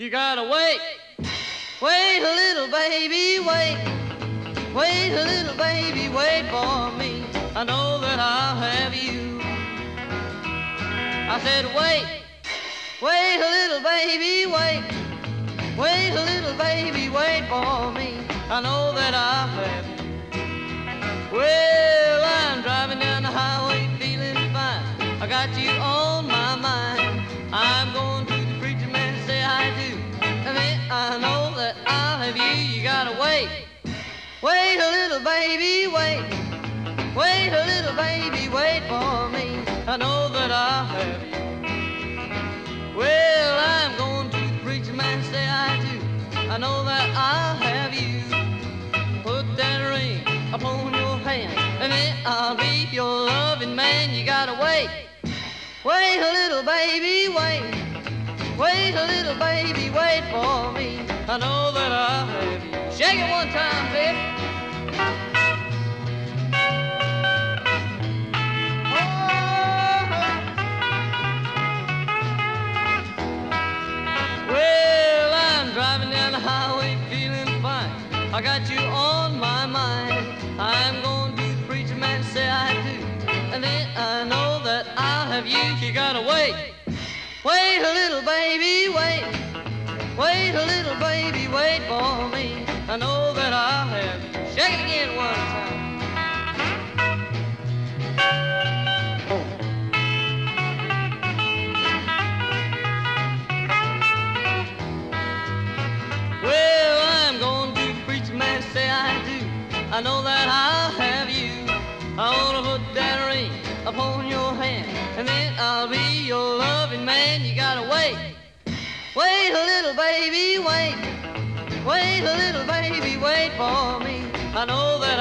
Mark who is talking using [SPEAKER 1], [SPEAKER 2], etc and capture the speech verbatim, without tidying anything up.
[SPEAKER 1] You gotta wait, wait a little baby, wait, wait a little baby, wait for me. I know that I'll have you. I said wait, wait a little baby, wait, wait a little baby, wait for me. I know that I'll have you. Well, I'm driving down the highway feeling fine. I got you on my mind. I'm going to the preacher man to say I do. And then I know that I'll have you. You gotta wait, wait a little baby, wait, wait a little baby, wait for me. I know that I'll have you. Well, I'm going to the preacher man to say I do. I know that I'll have you. Put that ring upon your hand, and then I'll be your loving man. You gotta wait, wait a little baby, wait, wait a little baby, wait for me. I know that I'll have you. Shake it one time, baby. Well, I'm driving down the highway feeling fine. I got you on my mind. I'm going to the preacher man to say I do. And then I know that I'll have you. You gotta wait, wait a little baby, wait, wait a little baby, wait for me. I know that I'll have you. Shake it again one time. Well, I'm going to the preacher man to say I do. I know that I'll have you. I wanna put that ring upon your hand, and then I'll be your loving man. You gotta wait, wait a little baby, wait, wait a little baby, wait for me. I know that